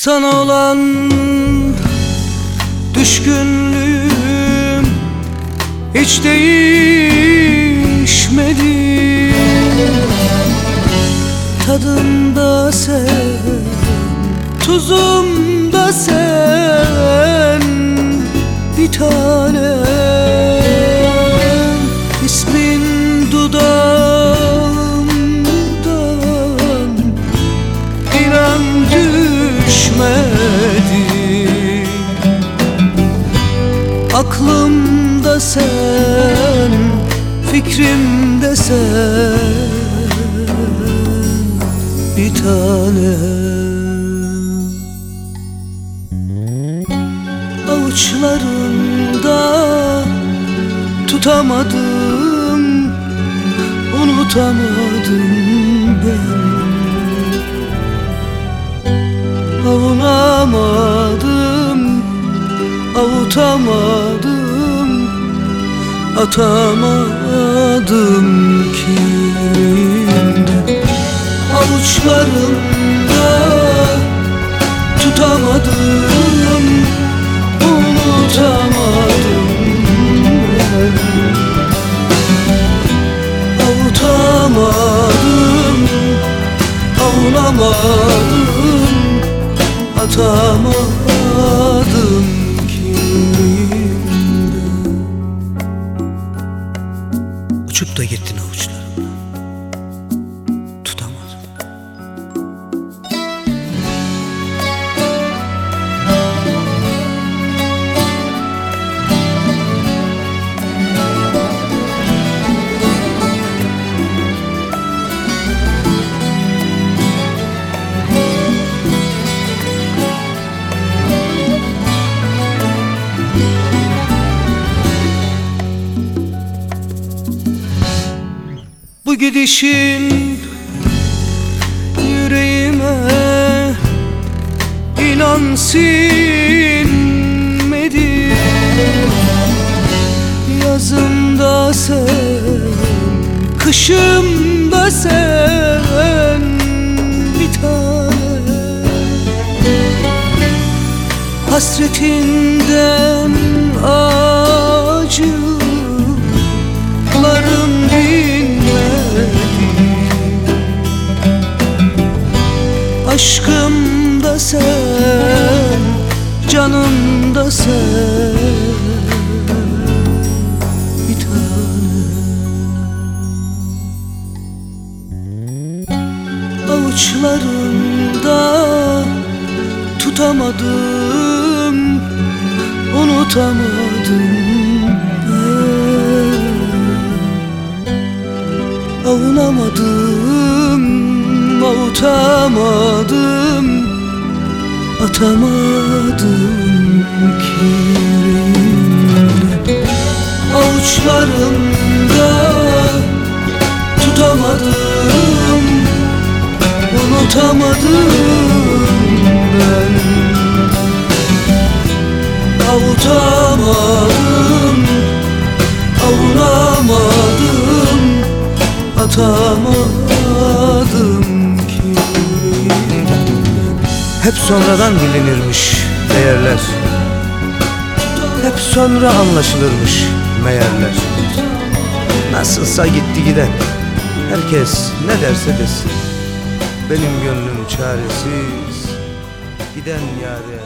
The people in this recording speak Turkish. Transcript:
Sana olan düşkünlüğüm hiç değişmedi. Tadında sen, tuzumda sen, bir tanem. İsmin dudağımdan inan düşmedi. Aklımda sen, fikrimde sen, bir tanem. Avuçlarımda tutamadım, unutamadım ben. Avunamadım, avutamadım, atamadım ki. Avuçlarımda tutamadım, unutamadım ben. Avutamadım, avunamadım, atamadım ki. Uçup da gittin avuçlarımdan, tutamadım. Bu gidişin yüreğime inan sinmedi. Yazımda sen, kışımda sen, bir tane. Hasretinden acılarım dinmedi. Aşkımda sen, canımda sen, bir tane. Avuçlarımda tutamadım, unutamadım ben. Avunamadım, avutamadım, atamadım ki. Avuçlarımda tutamadım, unutamadım ben. Avutamadım, avunamadım, atamadım ki. Hep sonradan bilinirmiş değerler, hep sonra anlaşılırmış meğerler. Nasılsa gitti giden, herkes ne derse desin. Benim gönlüm çaresiz, giden yâre